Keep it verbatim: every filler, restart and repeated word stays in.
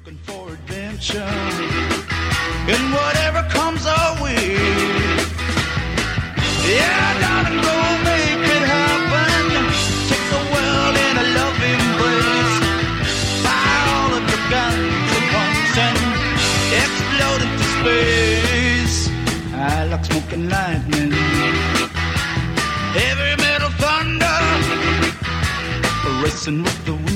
Looking for adventure in whatever comes our way. Yeah, darling, go make it happen. Take the world in a loving embrace. Fire all of your guns at once and explode into space. I like smoke and lightning, heavy metal thunder, racing with the wind.